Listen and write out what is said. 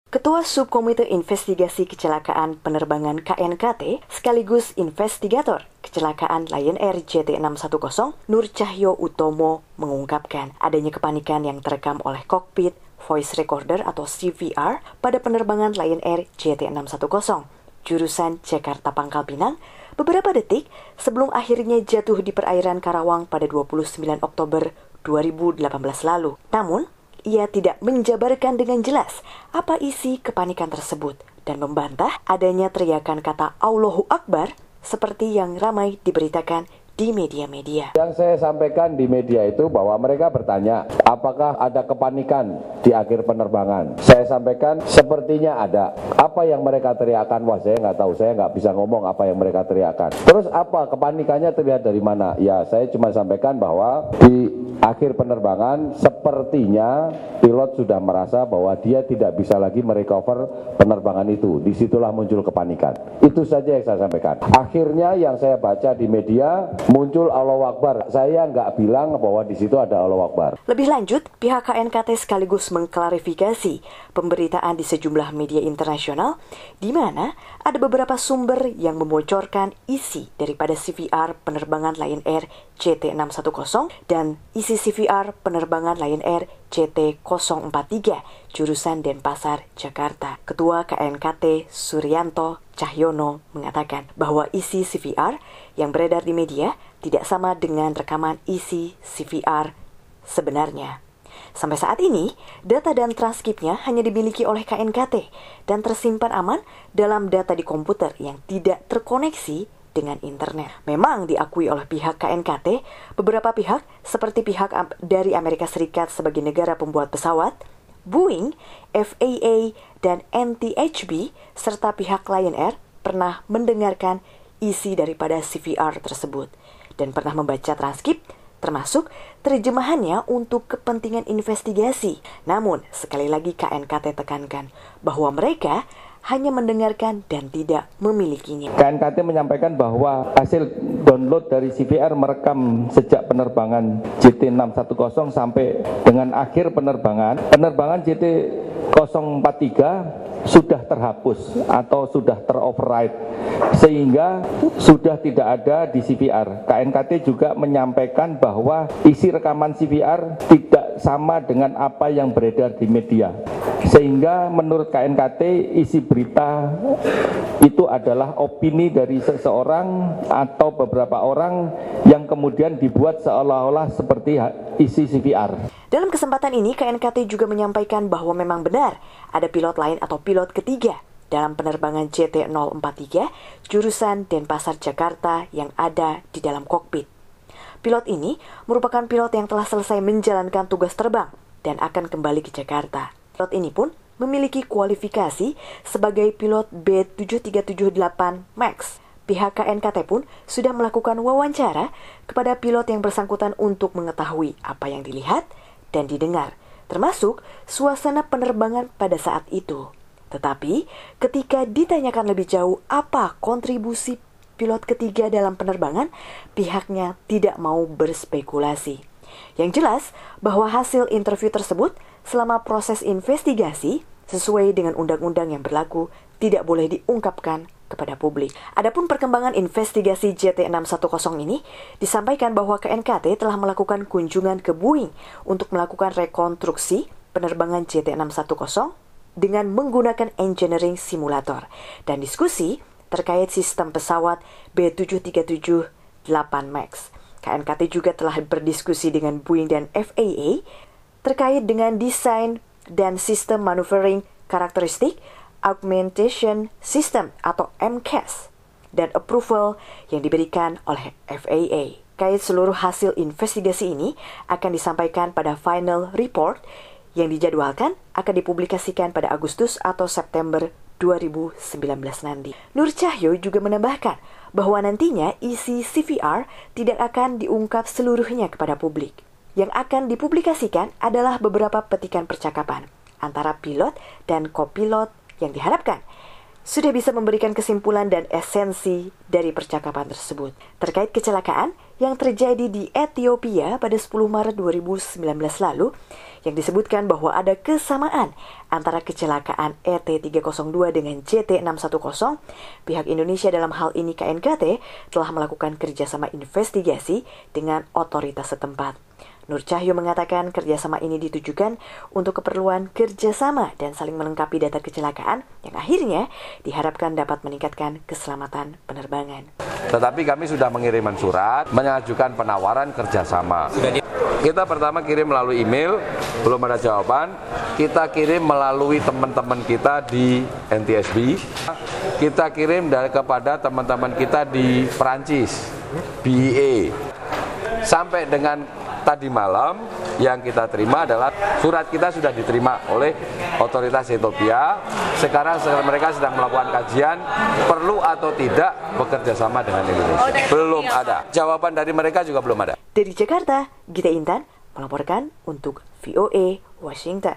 Ketua Subkomite Investigasi Kecelakaan Penerbangan KNKT sekaligus investigator kecelakaan Lion Air JT610 Nur Cahyo Utomo mengungkapkan adanya kepanikan yang terekam oleh kokpit voice recorder atau CVR pada penerbangan Lion Air JT610 jurusan Jakarta Pangkal Pinang beberapa detik sebelum akhirnya jatuh di perairan Karawang pada 29 Oktober 2018 lalu. Namun, ia tidak menjabarkan dengan jelas apa isi kepanikan tersebut dan membantah adanya teriakan kata Allahu Akbar seperti yang ramai diberitakan di media-media. Yang saya sampaikan di media itu bahwa mereka bertanya apakah ada kepanikan di akhir penerbangan. Saya sampaikan sepertinya ada. Apa yang mereka teriakan? Wah, saya nggak tahu, saya nggak bisa ngomong apa yang mereka teriakan. Terus apa kepanikannya terlihat dari mana? Ya, saya cuma sampaikan bahwa di akhir penerbangan sepertinya pilot sudah merasa bahwa dia tidak bisa lagi merecover penerbangan itu. Disitulah muncul kepanikan. Itu saja yang saya sampaikan. Akhirnya yang saya baca di media muncul Allahu Akbar. Saya nggak bilang bahwa di situ ada Allahu Akbar. Lebih lanjut, pihak KNKT sekaligus mengklarifikasi pemberitaan di sejumlah media internasional di mana ada beberapa sumber yang membocorkan isi daripada CVR penerbangan Lion Air JT610 dan isi CVR penerbangan Lion Air JT043 jurusan Denpasar, Jakarta. Ketua KNKT Suryanto Cahyono mengatakan bahwa isi CVR yang beredar di media tidak sama dengan rekaman isi CVR sebenarnya. Sampai saat ini, data dan transkripnya hanya dimiliki oleh KNKT dan tersimpan aman dalam data di komputer yang tidak terkoneksi dengan internet. Memang diakui oleh pihak KNKT, beberapa pihak seperti pihak dari Amerika Serikat sebagai negara pembuat pesawat, Boeing, FAA, dan NTHB, serta pihak Lion Air pernah mendengarkan isi daripada CVR tersebut dan pernah membaca transkrip termasuk terjemahannya untuk kepentingan investigasi. Namun, sekali lagi KNKT tekankan bahwa mereka hanya mendengarkan dan tidak memilikinya. KNKT menyampaikan bahwa hasil download dari CVR merekam sejak penerbangan JT610 sampai dengan akhir penerbangan JT043 sudah terhapus atau sudah teroverride sehingga sudah tidak ada di CVR. KNKT juga menyampaikan bahwa isi rekaman CVR tidak sama dengan apa yang beredar di media. Sehingga menurut KNKT isi berita itu adalah opini dari seseorang atau beberapa orang yang kemudian dibuat seolah-olah seperti isi CVR. Dalam kesempatan ini, KNKT juga menyampaikan bahwa memang benar ada pilot lain atau pilot ketiga dalam penerbangan JT043 jurusan Denpasar, Jakarta yang ada di dalam kokpit. Pilot ini merupakan pilot yang telah selesai menjalankan tugas terbang dan akan kembali ke Jakarta. Pilot ini pun memiliki kualifikasi sebagai pilot B7378 MAX. Pihak KNKT pun sudah melakukan wawancara kepada pilot yang bersangkutan untuk mengetahui apa yang dilihat dan didengar, termasuk suasana penerbangan pada saat itu. Tetapi, ketika ditanyakan lebih jauh apa kontribusi pilot ketiga dalam penerbangan, pihaknya tidak mau berspekulasi. Yang jelas, bahwa hasil interview tersebut selama proses investigasi sesuai dengan undang-undang yang berlaku tidak boleh diungkapkan kepada publik. Adapun perkembangan investigasi JT610 ini disampaikan bahwa KNKT telah melakukan kunjungan ke Boeing untuk melakukan rekonstruksi penerbangan JT610 dengan menggunakan engineering simulator dan diskusi terkait sistem pesawat B7378 MAX. KNKT juga telah berdiskusi dengan Boeing dan FAA terkait dengan desain dan sistem maneuvering karakteristik Augmentation System atau MCAS dan approval yang diberikan oleh FAA. Kait seluruh hasil investigasi ini akan disampaikan pada final report yang dijadwalkan akan dipublikasikan pada Agustus atau September 2019 nanti. Nur Cahyo juga menambahkan bahwa nantinya isi CVR tidak akan diungkap seluruhnya kepada publik. Yang akan dipublikasikan adalah beberapa petikan percakapan antara pilot dan kopilot yang diharapkan sudah bisa memberikan kesimpulan dan esensi dari percakapan tersebut. Terkait kecelakaan yang terjadi di Ethiopia pada 10 Maret 2019 lalu yang disebutkan bahwa ada kesamaan antara kecelakaan ET302 dengan JT610, pihak Indonesia dalam hal ini KNKT telah melakukan kerjasama investigasi dengan otoritas setempat. Nur Cahyo mengatakan kerjasama ini ditujukan untuk keperluan kerjasama dan saling melengkapi data kecelakaan yang akhirnya diharapkan dapat meningkatkan keselamatan penerbangan. Tetapi kami sudah mengirimkan surat, mengajukan penawaran kerjasama. Kita pertama kirim melalui email, belum ada jawaban. Kita kirim melalui teman-teman kita di NTSB. Kita kirim kepada teman-teman kita di Perancis, BEA. Sampai dengan tadi malam yang kita terima adalah surat kita sudah diterima oleh otoritas Ethiopia. Sekarang mereka sedang melakukan kajian perlu atau tidak bekerja sama dengan Indonesia. Belum ada. Jawaban dari mereka juga belum ada. Dari Jakarta, Gita Intan melaporkan untuk VOA Washington.